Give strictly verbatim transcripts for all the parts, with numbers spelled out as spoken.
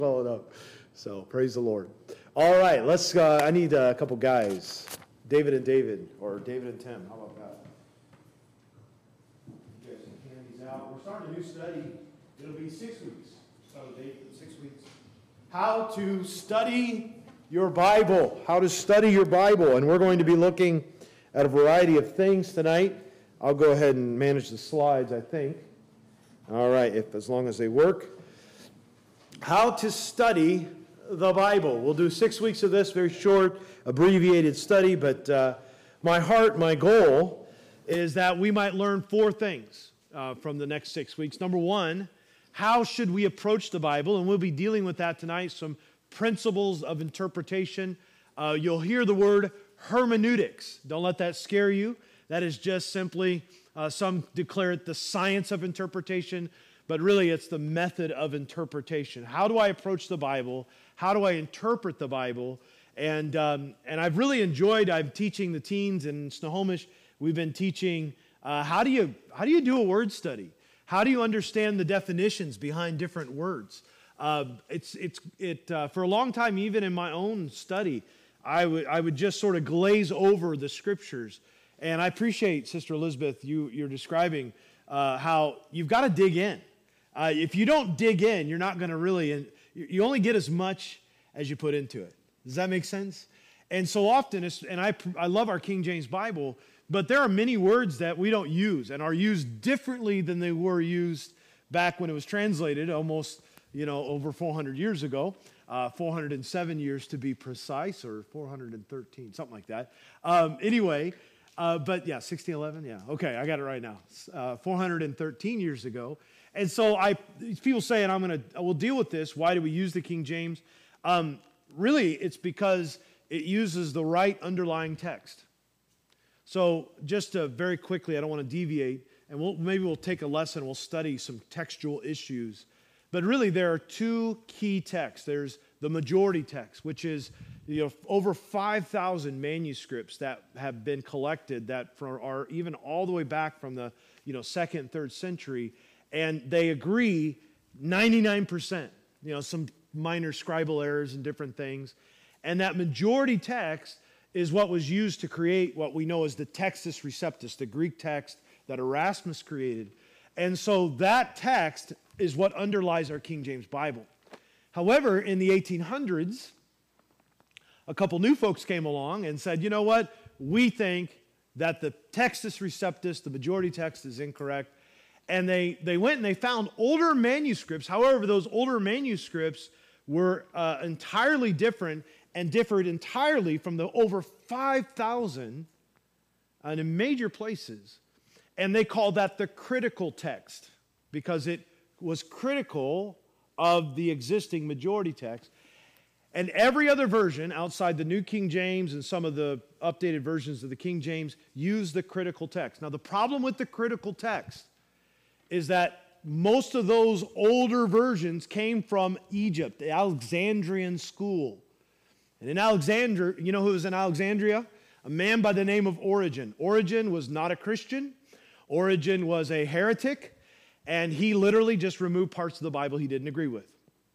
Followed up. So praise the Lord. All right, let's. Uh, I need a couple guys, David and David, or David and Tim. How about that? You guys can hand these out. We're starting a new study. It'll be six weeks. Start a date for six weeks. How to study your Bible. How to study your Bible, and we're going to be looking at a variety of things tonight. I'll go ahead and manage the slides, I think. All right, if as long as they work. How to study the Bible. We'll do six weeks of this, very short, abbreviated study, but uh, my heart, my goal is that we might learn four things uh, from the next six weeks. Number one, how should we approach the Bible? And we'll be dealing with that tonight, some principles of interpretation. Uh, you'll hear the word hermeneutics. Don't let that scare you. That is just simply, uh, some declare it the science of interpretation, but really it's the method of interpretation. How do I approach the Bible? How do I interpret the Bible? And um, and I've really enjoyed, I'm teaching the teens in Snohomish. We've been teaching uh, how do you how do you do a word study? How do you understand the definitions behind different words? Uh, it's it's it uh, for a long time, even in my own study, I would I would just sort of glaze over the scriptures. And I appreciate, Sister Elizabeth, you you're describing uh, how you've got to dig in. Uh, if you don't dig in, you're not going to really, and you only get as much as you put into it. Does that make sense? And so often, it's, and I, I love our King James Bible, but there are many words that we don't use and are used differently than they were used back when it was translated almost, you know, over four hundred years ago, uh, four hundred seven years to be precise, or four hundred thirteen, something like that. Um, anyway, uh, but yeah, sixteen eleven, yeah, okay, I got it right now. Uh, four hundred thirteen years ago. And so I, people say, and I'm going to, we'll deal with this. Why do we use the King James? Um, really, it's because it uses the right underlying text. So just to very quickly, I don't want to deviate, and we'll, maybe we'll take a lesson, we'll study some textual issues. But really, there are two key texts. There's the majority text, which is, you know, over five thousand manuscripts that have been collected that are even all the way back from the, you know, second, third century. And they agree ninety-nine percent, you know, some minor scribal errors and different things. And that majority text is what was used to create what we know as the Textus Receptus, the Greek text that Erasmus created. And so that text is what underlies our King James Bible. However, in the eighteen hundreds, a couple new folks came along and said, you know what, we think that the Textus Receptus, the majority text, is incorrect. And they, they went and they found older manuscripts. However, those older manuscripts were uh, entirely different and differed entirely from the over five thousand uh, in major places. And they called that the critical text because it was critical of the existing majority text. And every other version outside the New King James and some of the updated versions of the King James use the critical text. Now, the problem with the critical text is that most of those older versions came from Egypt, the Alexandrian school. And in Alexandria, you know who was in Alexandria? A man by the name of Origen. Origen was not a Christian. Origen was a heretic, and he literally just removed parts of the Bible he didn't agree with.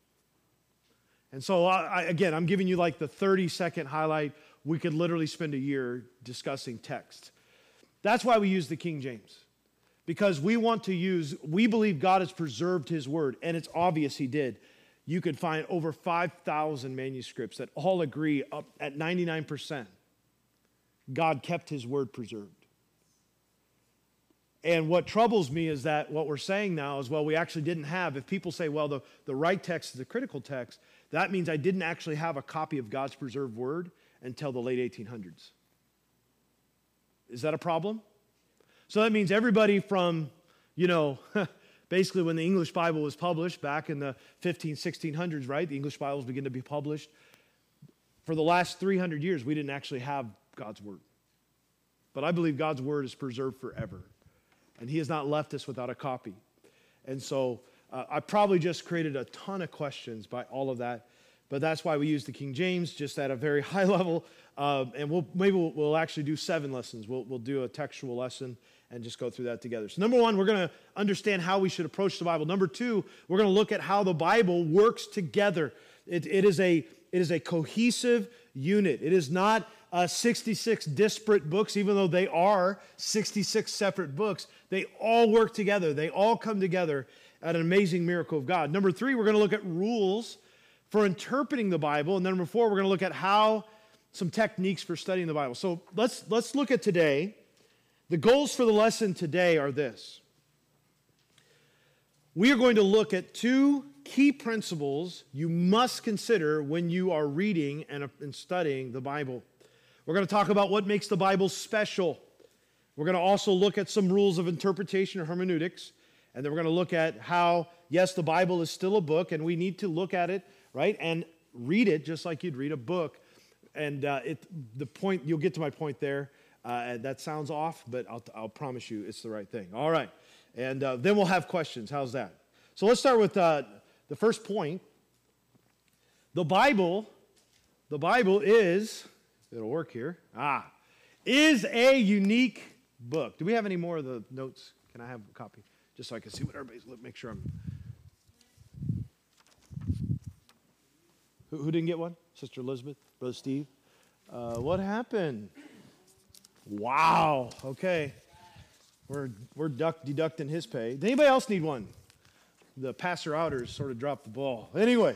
And so, I, again, I'm giving you like the thirty-second highlight. We could literally spend a year discussing text. That's why we use the King James. Because we want to use, we believe God has preserved His Word, and it's obvious He did. You could find over five thousand manuscripts that all agree up at ninety-nine percent. God kept His Word preserved. And what troubles me is that what we're saying now is, well, we actually didn't have, if people say, well, the, the right text is the critical text, that means I didn't actually have a copy of God's preserved Word until the late eighteen hundreds. Is that a problem? So that means everybody from, you know, basically when the English Bible was published back in the fifteen, sixteen hundreds, right? The English Bibles began to be published. For the last three hundred years, we didn't actually have God's Word. But I believe God's Word is preserved forever. And He has not left us without a copy. And so uh, I probably just created a ton of questions by all of that. But that's why we use the King James, just at a very high level. Uh, and we'll maybe we'll, we'll actually do seven lessons. We'll, we'll do a textual lesson. and just go through that together. So number one, we're going to understand how we should approach the Bible. Number two, we're going to look at how the Bible works together. It, it, is, a, it is a cohesive unit. It is not uh, sixty-six disparate books, even though they are sixty-six separate books. They all work together. They all come together at an amazing miracle of God. Number three, we're going to look at rules for interpreting the Bible. And then number four, we're going to look at how some techniques for studying the Bible. So let's, let's look at today. The goals for the lesson today are this. We are going to look at two key principles you must consider when you are reading and, and studying the Bible. We're going to talk about what makes the Bible special. We're going to also look at some rules of interpretation or hermeneutics. And then we're going to look at how, yes, the Bible is still a book, and we need to look at it, right, and read it just like you'd read a book. And uh, it, the point, you'll get to my point there. Uh, that sounds off, but I'll, I'll promise you it's the right thing. All right. And uh, then we'll have questions. How's that? So let's start with uh, the first point. The Bible, the Bible is, it'll work here, ah, is a unique book. Do we have any more of the notes? Can I have a copy? Just so I can see what everybody's, make sure I'm. Who, who didn't get one? Sister Elizabeth? Brother Steve? Uh, what happened? Wow. Okay. We're, we're duck, deducting his pay. Did anybody else need one? The passer outers sort of dropped the ball. Anyway.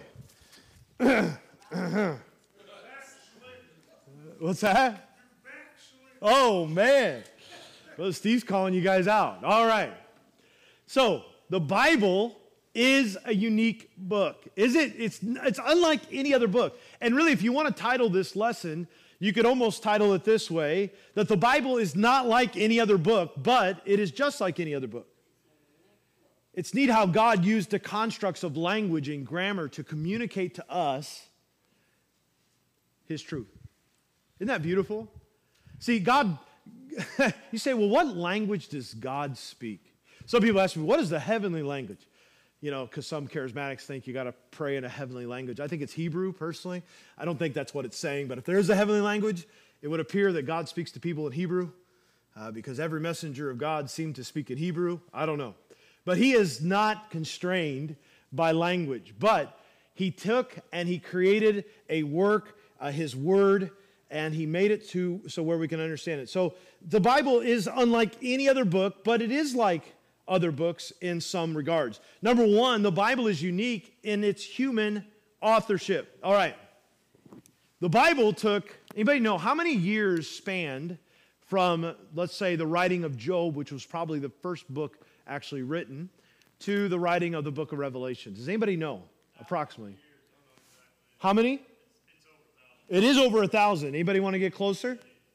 What's that? Oh, man. Well, Steve's calling you guys out. All right. So, the Bible is a unique book. Is it? It's, it's unlike any other book. And really, if you want to title this lesson, you could almost title it this way, that the Bible is not like any other book, but it is just like any other book. It's neat how God used the constructs of language and grammar to communicate to us His truth. Isn't that beautiful? See, God, you say, well, what language does God speak? Some people ask me, what is the heavenly language? You know, because some charismatics think you got to pray in a heavenly language. I think it's Hebrew, personally. I don't think that's what it's saying, but if there is a heavenly language, it would appear that God speaks to people in Hebrew, uh, because every messenger of God seemed to speak in Hebrew. I don't know. But He is not constrained by language. But He took and He created a work, uh, His Word, and He made it to so where we can understand it. So the Bible is unlike any other book, but it is like other books in some regards. Number one, the Bible is unique in its human authorship. All right. The Bible took, anybody know how many years spanned from, let's say, the writing of Job, which was probably the first book actually written, to the writing of the book of Revelation? Does anybody know approximately? How many? It is over a thousand. Anybody want to get closer?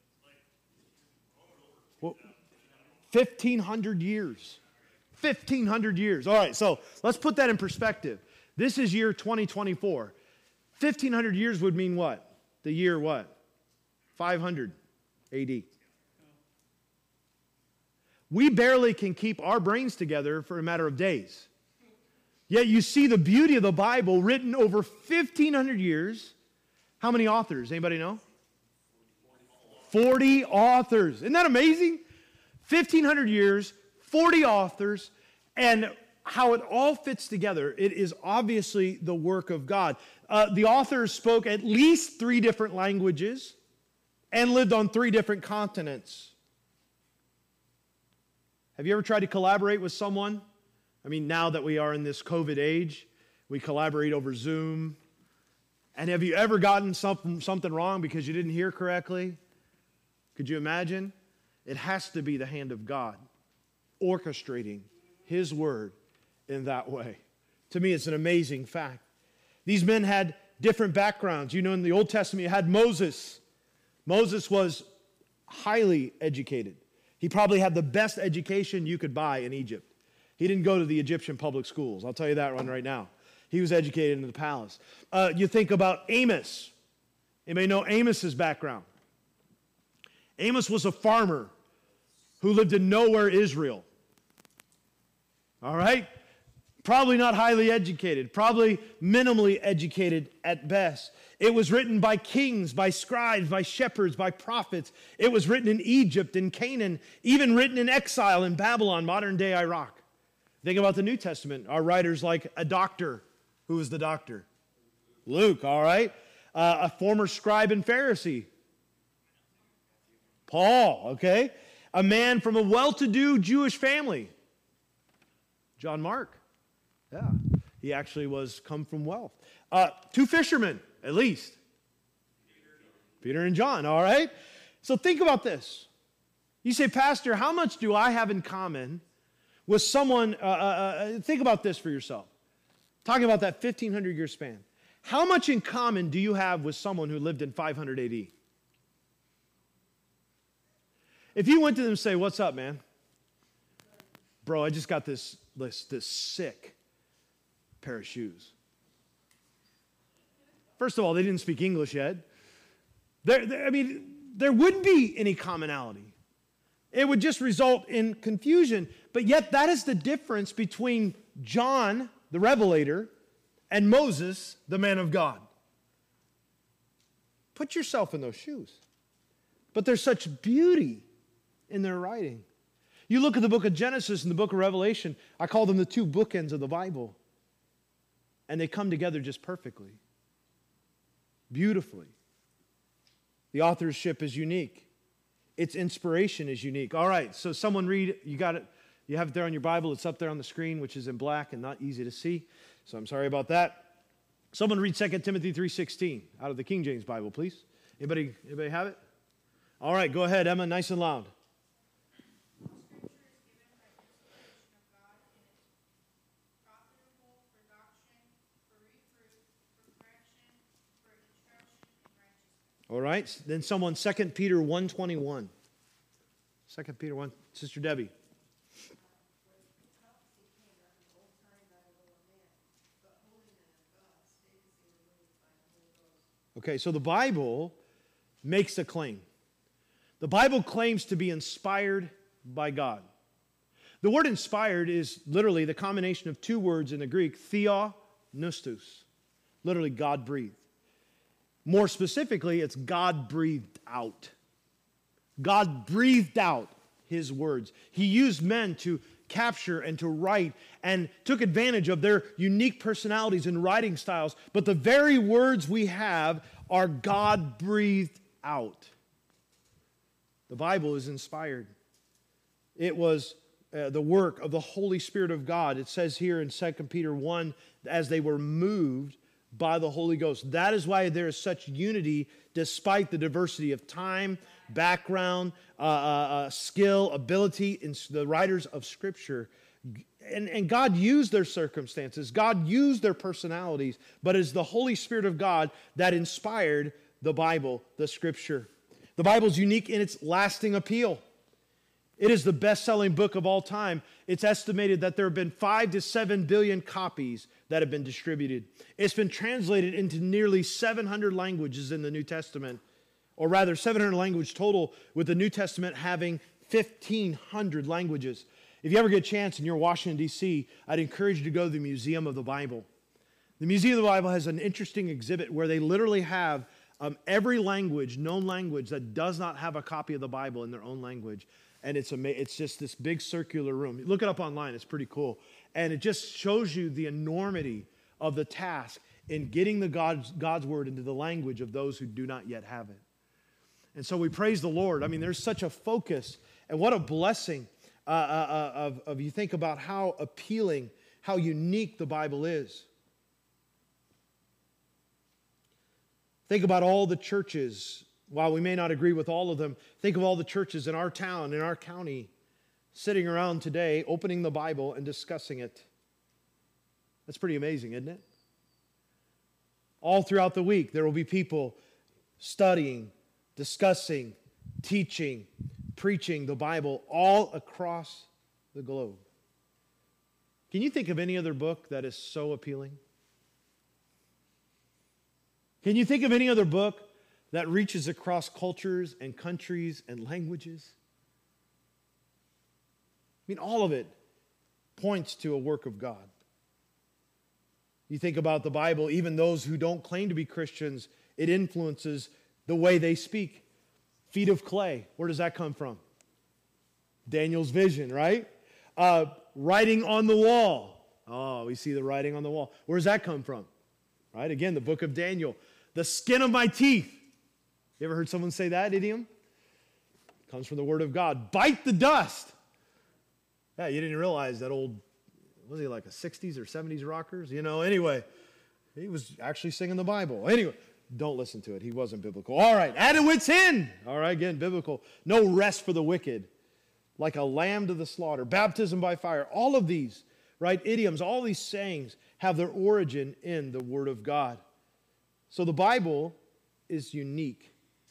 Well, fifteen hundred years. fifteen hundred years. All right, so let's put that in perspective. This is year twenty twenty-four. fifteen hundred years would mean what? The year what? five hundred A D. We barely can keep our brains together for a matter of days. Yet you see the beauty of the Bible written over fifteen hundred years. How many authors? Anybody know? forty authors. Isn't that amazing? fifteen hundred years, forty authors, and how it all fits together. It is obviously the work of God. Uh, the authors spoke at least three different languages and lived on three different continents. Have you ever tried to collaborate with someone? I mean, now that we are in this COVID age, we collaborate over Zoom. And have you ever gotten something, something wrong because you didn't hear correctly? Could you imagine? It has to be the hand of God orchestrating His word in that way. To me, it's an amazing fact. These men had different backgrounds. You know, in the Old Testament, you had Moses. Moses was highly educated. He probably had the best education you could buy in Egypt. He didn't go to the Egyptian public schools. I'll tell you that one right now. He was educated in the palace. Uh, you think about Amos. Anybody know Amos's background? Amos was a farmer who lived in nowhere, Israel. All right? Probably not highly educated, probably minimally educated at best. It was written by kings, by scribes, by shepherds, by prophets. It was written in Egypt, in Canaan, even written in exile in Babylon, modern-day Iraq. Think about the New Testament. Our writers like a doctor. Who was the doctor? Luke, all right. Uh, a former scribe and Pharisee. Paul, okay. A man from a well-to-do Jewish family. John Mark. Yeah, he actually was come from wealth. Uh, two fishermen, at least. Peter and John, all right? So think about this. You say, Pastor, how much do I have in common with someone, uh, uh, uh, think about this for yourself. Talking about that fifteen hundred year span. How much in common do you have with someone who lived in five hundred A D? If you went to them and say, what's up, man? Bro, I just got this, this, this sick pair of shoes. First of all, they didn't speak English yet. There, there, I mean, there wouldn't be any commonality. It would just result in confusion. But yet that is the difference between John, the Revelator, and Moses, the man of God. Put yourself in those shoes. But there's such beauty in their writing. You look at the book of Genesis and the book of Revelation, I call them the two bookends of the Bible. And they come together just perfectly, beautifully. The authorship is unique. Its inspiration is unique. All right, so someone read, you got it, you have it there on your Bible. It's up there on the screen, which is in black and not easy to see. So I'm sorry about that. Someone read Second Timothy three sixteen out of the King James Bible, please. Anybody, anybody have it? All right, go ahead, Emma, nice and loud. All right, then someone, Second Peter one twenty-one. Second Peter one, Sister Debbie. Okay, so the Bible makes a claim. The Bible claims to be inspired by God. The word inspired is literally the combination of two words in the Greek, theo, pneustos, literally God-breathed. More specifically, it's God breathed out. God breathed out His words. He used men to capture and to write and took advantage of their unique personalities and writing styles. But the very words we have are God breathed out. The Bible is inspired. It was uh, the work of the Holy Spirit of God. It says here in Second Peter one, as they were moved by the Holy Ghost. That is why there is such unity despite the diversity of time, background, uh, uh, uh, skill, ability in the writers of Scripture. And, and God used their circumstances. God used their personalities. But it's the Holy Spirit of God that inspired the Bible, the Scripture. The Bible is unique in its lasting appeal. It is the best-selling book of all time. It's estimated that there have been five to seven billion copies that have been distributed. It's been translated into nearly seven hundred languages in the New Testament, or rather seven hundred languages total, with the New Testament having fifteen hundred languages. If you ever get a chance and you're in Washington, D C, I'd encourage you to go to the Museum of the Bible. The Museum of the Bible has an interesting exhibit where they literally have um, every language, known language, that does not have a copy of the Bible in their own language. And it's ama- it's just this big circular room. Look it up online. It's pretty cool. And it just shows you the enormity of the task in getting the God's, God's word into the language of those who do not yet have it. And so we praise the Lord. I mean, there's such a focus. And what a blessing uh, uh, of, of you think about how appealing, how unique the Bible is. Think about all the churches. While we may not agree with all of them, think of all the churches in our town, in our county, sitting around today, opening the Bible and discussing it. That's pretty amazing, isn't it? All throughout the week, there will be people studying, discussing, teaching, preaching the Bible all across the globe. Can you think of any other book that is so appealing? Can you think of any other book that reaches across cultures and countries and languages? I mean, all of it points to a work of God. You think about the Bible, even those who don't claim to be Christians, it influences the way they speak. Feet of clay, where does that come from? Daniel's vision, right? Uh, writing on the wall. Oh, we see the writing on the wall. Where does that come from? Right? Again, the book of Daniel. The skin of my teeth. You ever heard someone say that idiom? It comes from the Word of God. Bite the dust. Yeah, you didn't realize that old, was he like a sixties or seventies rockers? You know, anyway, he was actually singing the Bible. Anyway, don't listen to it. He wasn't biblical. All right, at a wit's end. All right, again, biblical. No rest for the wicked. Like a lamb to the slaughter. Baptism by fire. All of these, right, idioms, all these sayings have their origin in the Word of God. So the Bible is unique.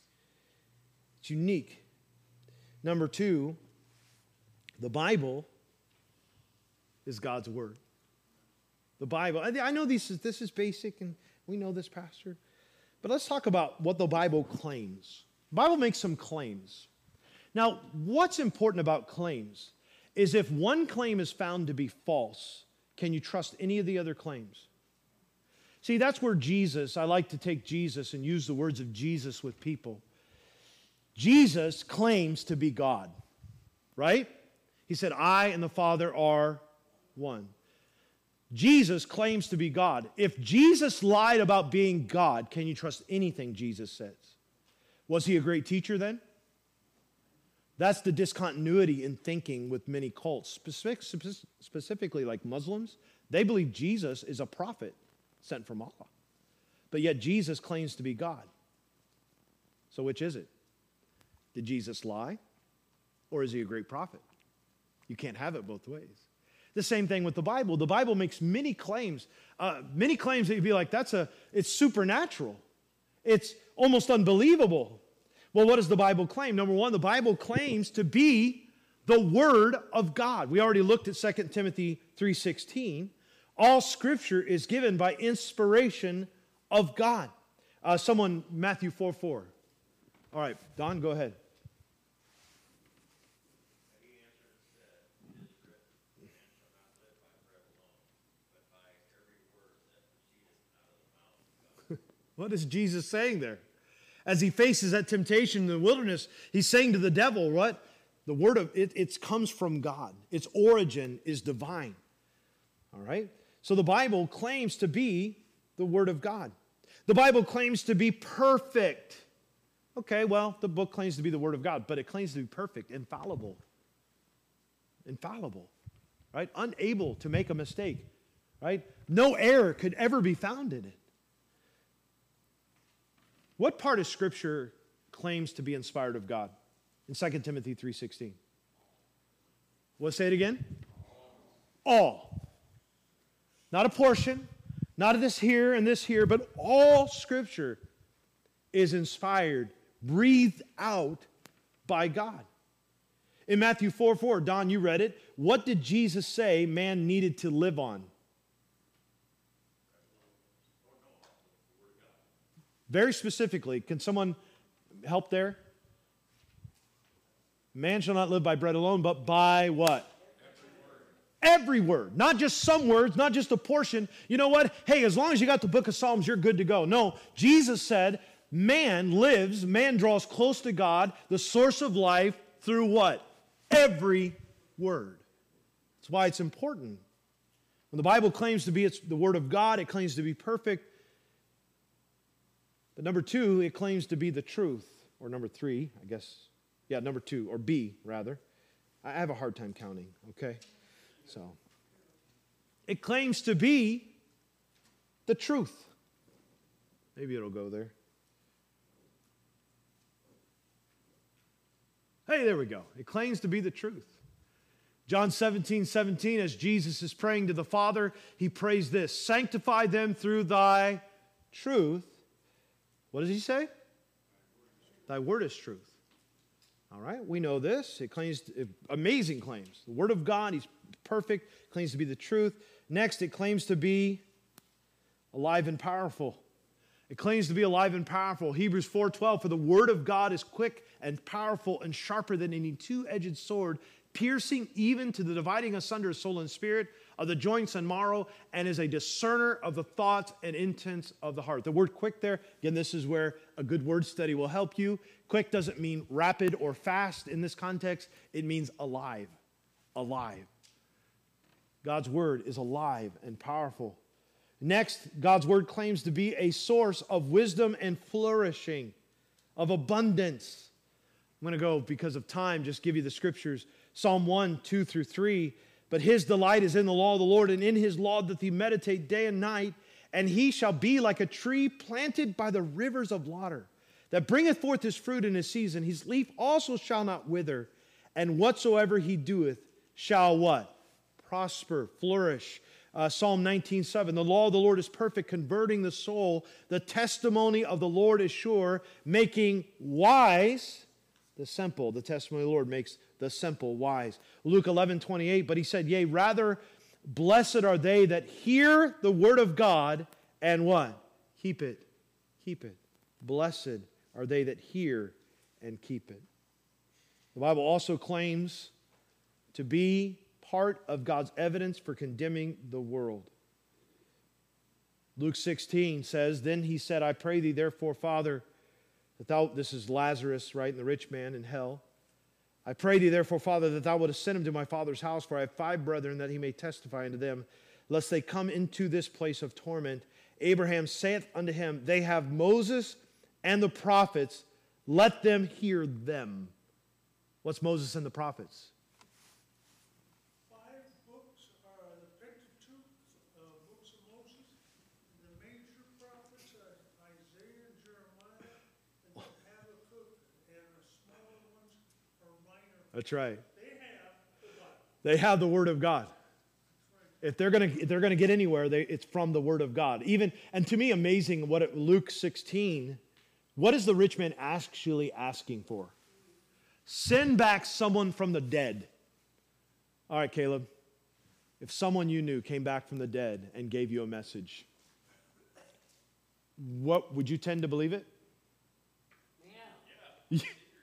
It's unique. Number two, the Bible is God's Word. The Bible, I know this is, this is basic, and we know this, Pastor. But let's talk about what the Bible claims. The Bible makes some claims. Now, what's important about claims is if one claim is found to be false, can you trust any of the other claims? See, that's where Jesus, I like to take Jesus and use the words of Jesus with people. Jesus claims to be God, right? He said, I and the Father are one. Jesus claims to be God. If Jesus lied about being God, can you trust anything Jesus says? Was he a great teacher then? That's the discontinuity in thinking with many cults, specific, specifically like Muslims. They believe Jesus is a prophet sent from Allah. But yet Jesus claims to be God. So which is it? Did Jesus lie? Or is he a great prophet? You can't have it both ways. The same thing with the Bible. The Bible makes many claims. Uh, many claims that you'd be like, that's a, it's supernatural. It's almost unbelievable. Well, what does the Bible claim? Number one, the Bible claims to be the Word of God. We already looked at Second Timothy three sixteen. All Scripture is given by inspiration of God. Uh, someone, Matthew four four. All right, Don, go ahead. What is Jesus saying there? As he faces that temptation in the wilderness, he's saying to the devil, what? The word of it, it comes from God. Its origin is divine. All right? So the Bible claims to be the Word of God. The Bible claims to be perfect. Okay, well, the book claims to be the Word of God, but it claims to be perfect, infallible. Infallible. Right? Unable to make a mistake. Right? No error could ever be found in it. What part of Scripture claims to be inspired of God? In Second Timothy three sixteen. Well, say it again. All. Not a portion, not this here and this here, but all Scripture is inspired, breathed out by God. In Matthew four four, Don, you read it. What did Jesus say man needed to live on? Very specifically, can someone help there? Man shall not live by bread alone, but by what? Every word. Every word. Not just some words, not just a portion. You know what? Hey, as long as you got the book of Psalms, you're good to go. No, Jesus said, man lives, man draws close to God, the source of life, through what? Every word. That's why it's important. When the Bible claims to be it's the Word of God, it claims to be perfect. But number two, it claims to be the truth. Or number three, I guess. Yeah, number two, or B, rather. I have a hard time counting, okay? So, it claims to be the truth. Maybe it'll go there. Hey, there we go. It claims to be the truth. John seventeen seventeen, as Jesus is praying to the Father, he prays this, sanctify them through thy truth. What does he say? Thy word is truth. All right, we know this. It claims, amazing claims. The Word of God, he's perfect, claims to be the truth. Next, it claims to be alive and powerful. It claims to be alive and powerful. Hebrews four twelve, for the Word of God is quick and powerful and sharper than any two-edged sword, piercing even to the dividing asunder of soul and spirit, of the joints and marrow, and is a discerner of the thoughts and intents of the heart. The word quick there, again, this is where a good word study will help you. Quick doesn't mean rapid or fast in this context. It means alive, alive. God's word is alive and powerful. Next, God's word claims to be a source of wisdom and flourishing, of abundance. I'm going to go, because of time, just give you the scriptures. Psalm one, two through three. But his delight is in the law of the Lord, and in his law doth he meditate day and night. And he shall be like a tree planted by the rivers of water, that bringeth forth his fruit in his season. His leaf also shall not wither, and whatsoever he doeth shall what? Prosper, flourish. Uh, Psalm nineteen, seven. The law of the Lord is perfect, converting the soul. The testimony of the Lord is sure, making wise the simple. The testimony of the Lord makes the simple wise. Luke eleven, twenty-eight. But he said, yea, rather blessed are they that hear the word of God and what? Keep it. Keep it. Blessed are they that hear and keep it. The Bible also claims to be part of God's evidence for condemning the world. Luke sixteen says, then he said, I pray thee therefore, Father, that thou, this is Lazarus, right, and the rich man in hell. I pray thee therefore, Father, that thou wouldest send him to my father's house, for I have five brethren, that he may testify unto them, lest they come into this place of torment. Abraham saith unto him, they have Moses and the prophets, let them hear them. What's Moses and the prophets? That's right. They have the Word of God. If they're going to if they're going to get anywhere, they, it's from the Word of God. Even and to me, amazing what it, Luke sixteen. What is the rich man actually asking for? Send back someone from the dead. All right, Caleb. If someone you knew came back from the dead and gave you a message, what would you tend to believe it? Yeah.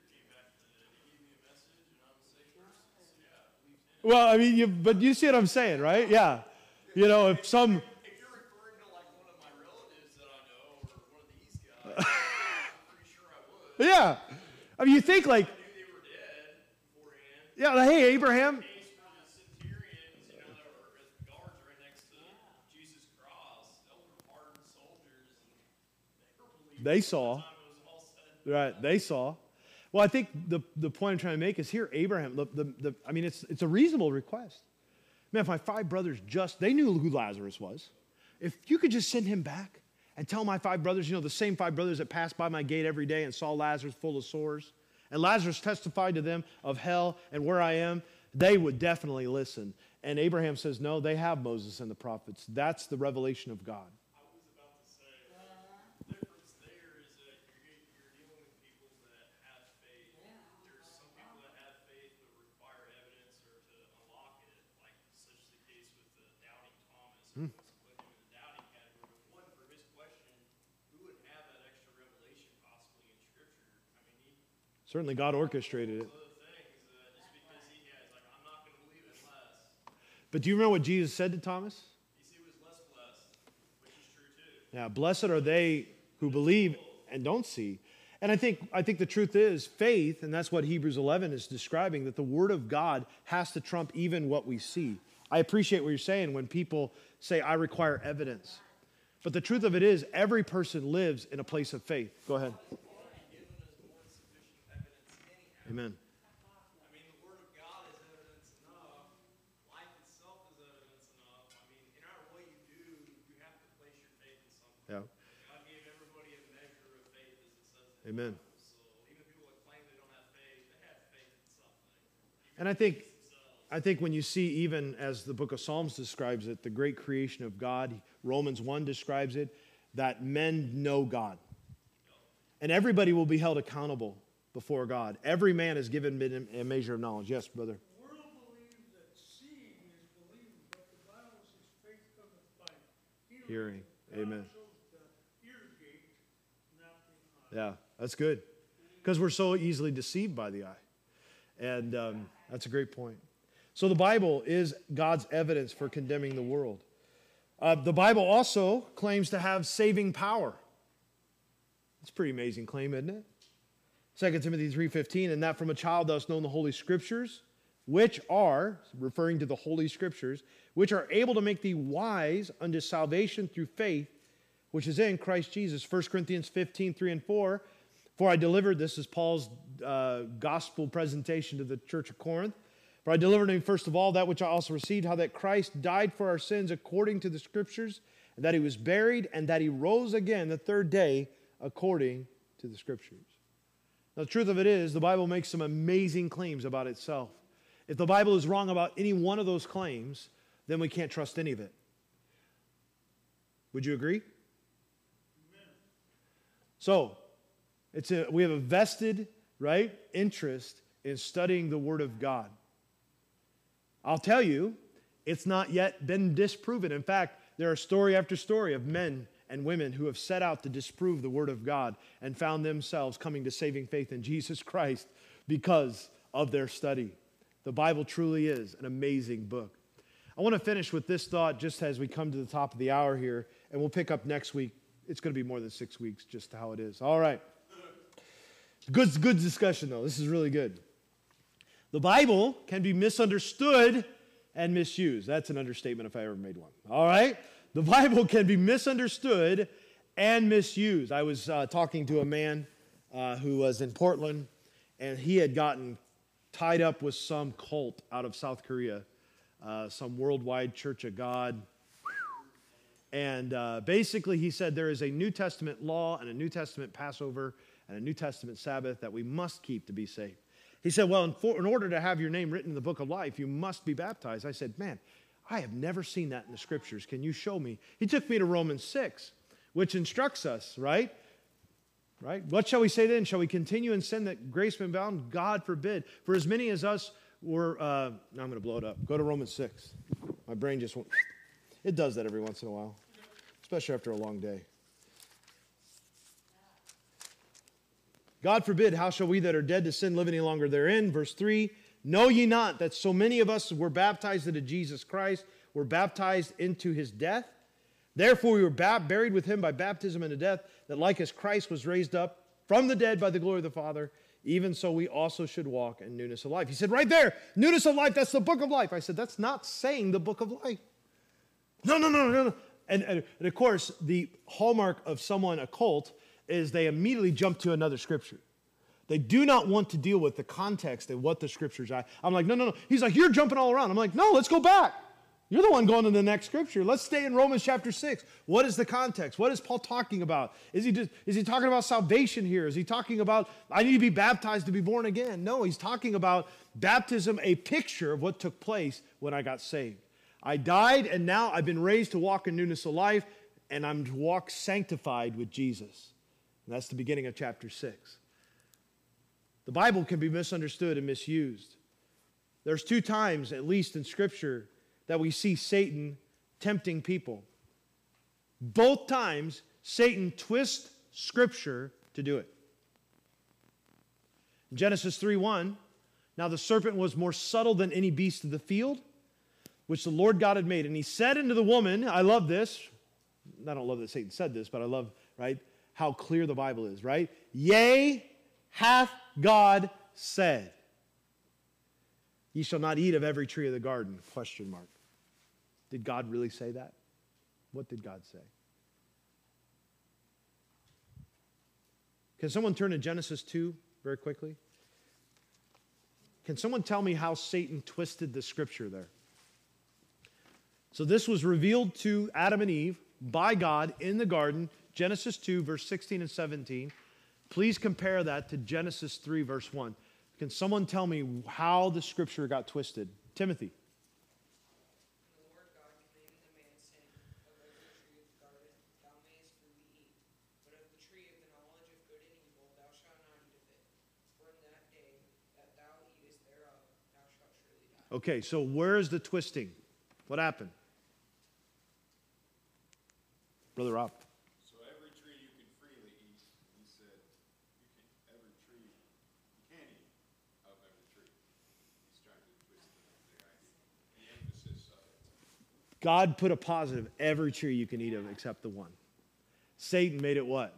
Well, I mean, you, but you see what I'm saying, right? Yeah. You know, if some... If you're referring to like one of my relatives that I know, or one of these guys, I'm pretty sure I would. Yeah. I mean, you think like... I knew they were dead beforehand. Yeah, like, hey, Abraham... The case for the centurions, you know, that were as the guards right next to Jesus' cross, those were hardened soldiers, and they were believing They saw. by the time it was all said. Right, they saw. Well, I think the, the point I'm trying to make is here, Abraham, the, the, the, I mean, it's, it's a reasonable request. Man, if my five brothers just, they knew who Lazarus was. If you could just send him back and tell my five brothers, you know, the same five brothers that passed by my gate every day and saw Lazarus full of sores, and Lazarus testified to them of hell and where I am, they would definitely listen. And Abraham says, no, they have Moses and the prophets. That's the revelation of God. I was about to say, the difference there is that you're, you're dealing with people that have faith. There's some people that have faith but require evidence or to unlock it, like such the case with the doubting Thomas. Hmm. Let's put him in the doubting category. But one, for his question, who would have that extra revelation possibly in Scripture? I mean, he... Certainly God orchestrated it. Other things, uh, just because he has, like, I'm not going to believe it unless... But do you remember what Jesus said to Thomas? He said he was less blessed, which is true too. Yeah, blessed are they who believe and don't see. And I think, I think the truth is faith, and that's what Hebrews eleven is describing, that the Word of God has to trump even what we see. I appreciate what you're saying when people say, I require evidence. But the truth of it is, every person lives in a place of faith. Go ahead. Amen. I mean, the Word of God is evidence enough. Life itself is evidence enough. I mean, no matter what you do, you have to place your faith in something. Yeah. God gave everybody a measure of faith, as it says in the Amen. Bible. So even people that claim they don't have faith, they have faith in something. And I think, I think when you see, even as the book of Psalms describes it, the great creation of God, Romans one describes it, that men know God. And everybody will be held accountable before God. Every man is given a measure of knowledge. Yes, brother. The world believes that seeing is believing, but the Bible says faith cometh by hearing. Hearing. Amen. God shows the ear gate, not the eye. Yeah, that's good. Because we're so easily deceived by the eye. And um, that's a great point. So the Bible is God's evidence for condemning the world. Uh, the Bible also claims to have saving power. That's a pretty amazing claim, isn't it? Second Timothy three fifteen, and that from a child thou hast known the Holy Scriptures, which are, referring to the Holy Scriptures, which are able to make thee wise unto salvation through faith, which is in Christ Jesus. First Corinthians fifteen, three and four, for I delivered, this is Paul's uh, gospel presentation to the church of Corinth, for I delivered him first of all that which I also received, how that Christ died for our sins according to the Scriptures, and that he was buried, and that he rose again the third day according to the Scriptures. Now, the truth of it is, the Bible makes some amazing claims about itself. If the Bible is wrong about any one of those claims, then we can't trust any of it. Would you agree? Amen. So, it's a, we have a vested, right, interest in studying the Word of God. I'll tell you, it's not yet been disproven. In fact, there are story after story of men and women who have set out to disprove the Word of God and found themselves coming to saving faith in Jesus Christ because of their study. The Bible truly is an amazing book. I want to finish with this thought just as we come to the top of the hour here, and we'll pick up next week. It's going to be more than six weeks, just how it is. All right. Good, good discussion, though. This is really good. The Bible can be misunderstood and misused. That's an understatement if I ever made one. All right? The Bible can be misunderstood and misused. I was uh, talking to a man uh, who was in Portland, and he had gotten tied up with some cult out of South Korea, uh, some worldwide Church of God. And uh, basically he said there is a New Testament law and a New Testament Passover and a New Testament Sabbath that we must keep to be saved. He said, well, in, for, in order to have your name written in the book of life, you must be baptized. I said, man, I have never seen that in the Scriptures. Can you show me? He took me to Romans six, which instructs us, right? Right? What shall we say then? Shall we continue in sin that grace may abound? God forbid. For as many as us were, uh, now I'm going to blow it up. Go to Romans six. My brain just went, it does that every once in a while, especially after a long day. God forbid, how shall we that are dead to sin live any longer therein? Verse three, know ye not that so many of us were baptized into Jesus Christ, were baptized into his death? Therefore we were ba- buried with him by baptism into death, that like as Christ was raised up from the dead by the glory of the Father, even so we also should walk in newness of life. He said, right there, newness of life, that's the book of life. I said, that's not saying the book of life. No, no, no, no, no. And, and, and of course, the hallmark of someone, a cult, is they immediately jump to another scripture. They do not want to deal with the context of what the scriptures are. I'm like, no, no, no. He's like, you're jumping all around. I'm like, no, let's go back. You're the one going to the next scripture. Let's stay in Romans chapter six. What is the context? What is Paul talking about? Is he just, is he talking about salvation here? Is he talking about, I need to be baptized to be born again? No, he's talking about baptism, a picture of what took place when I got saved. I died, and now I've been raised to walk in newness of life, and I'm to walk sanctified with Jesus. And that's the beginning of chapter six. The Bible can be misunderstood and misused. There's two times, at least in Scripture, that we see Satan tempting people. Both times, Satan twists Scripture to do it. In Genesis three one, now the serpent was more subtle than any beast of the field, which the Lord God had made. And he said unto the woman, I love this. I don't love that Satan said this, but I love, right, how clear the Bible is, right? Yea, hath God said, ye shall not eat of every tree of the garden, question mark. Did God really say that? What did God say? Can someone turn to Genesis two very quickly? Can someone tell me how Satan twisted the scripture there? So this was revealed to Adam and Eve by God in the garden, Genesis two, verse sixteen and seventeen. Please compare that to Genesis three, verse one. Can someone tell me how the scripture got twisted? Timothy. The Lord God commanded the man, saying, of every tree of the garden thou mayest freely eat, but of the tree of the knowledge of good and evil thou shalt not eat of it. For in that day that thou eatest thereof thou shalt surely die. Okay, so where is the twisting? What happened? Brother Rob. So every tree you can freely eat, he said, you can, every tree, you can't eat of every tree. God put a positive, every tree you can eat of except the one. Satan made it what?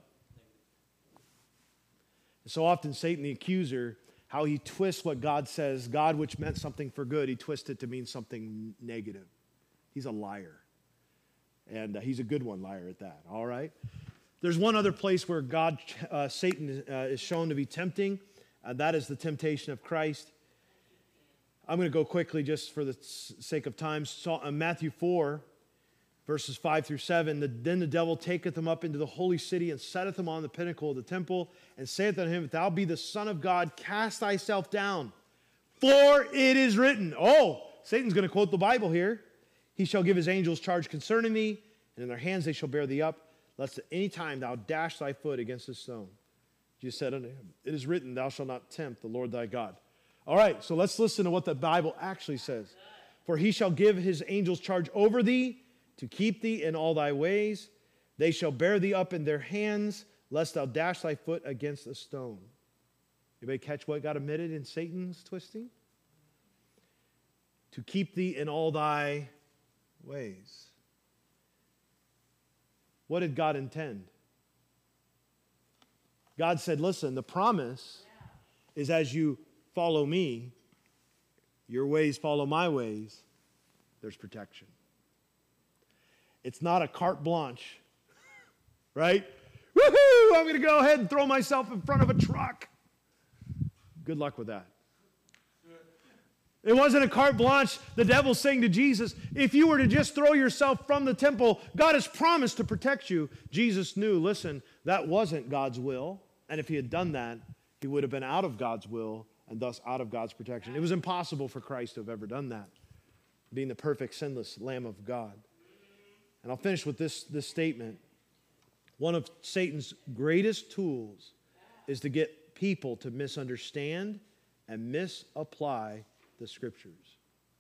So often Satan, the accuser, how he twists what God says, God which meant something for good, he twists it to mean something negative. He's a liar. And uh, he's a good one, liar at that, all right? There's one other place where God, uh, Satan uh, is shown to be tempting, and that is the temptation of Christ. I'm going to go quickly just for the sake of time. So, uh, Matthew four, verses five through seven, the, then the devil taketh him up into the holy city and setteth him on the pinnacle of the temple and saith unto him, if thou be the Son of God, cast thyself down, for it is written. Oh, Satan's going to quote the Bible here. He shall give his angels charge concerning thee, and in their hands they shall bear thee up, lest at any time thou dash thy foot against a stone. Jesus said unto him, it is written, thou shalt not tempt the Lord thy God. All right, so let's listen to what the Bible actually says. For he shall give his angels charge over thee, to keep thee in all thy ways. They shall bear thee up in their hands, lest thou dash thy foot against a stone. Anybody catch what got omitted in Satan's twisting? To keep thee in all thy ways. What did God intend? God said, listen, the promise is as you follow me, your ways follow my ways, there's protection. It's not a carte blanche, right? Woohoo! I'm going to go ahead and throw myself in front of a truck. Good luck with that. It wasn't a carte blanche. The devil's saying to Jesus, if you were to just throw yourself from the temple, God has promised to protect you. Jesus knew, listen, that wasn't God's will. And if he had done that, he would have been out of God's will and thus out of God's protection. It was impossible for Christ to have ever done that, being the perfect, sinless Lamb of God. And I'll finish with this, this statement. One of Satan's greatest tools is to get people to misunderstand and misapply the Scriptures.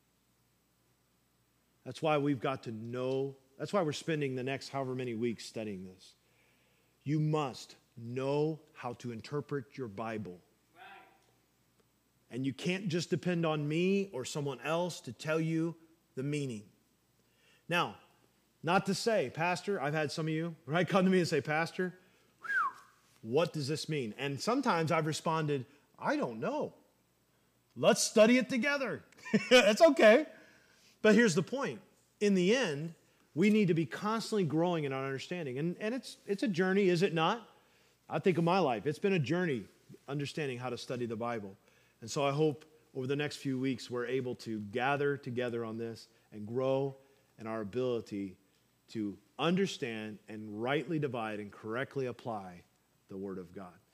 That's why we've got to know, that's why we're spending the next however many weeks studying this. You must know how to interpret your Bible. And you can't just depend on me or someone else to tell you the meaning. Now, not to say, Pastor, I've had some of you, right, come to me and say, Pastor, whew, what does this mean? And sometimes I've responded, I don't know. Let's study it together. That's okay. But here's the point. In the end, we need to be constantly growing in our understanding. And, and it's, it's a journey, is it not? I think of my life. It's been a journey understanding how to study the Bible. And so I hope over the next few weeks we're able to gather together on this and grow in our ability to understand and rightly divide and correctly apply the Word of God.